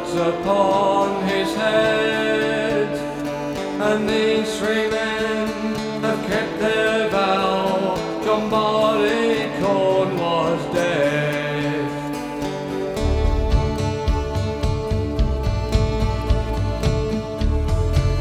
clouds upon his head, and these three men have kept their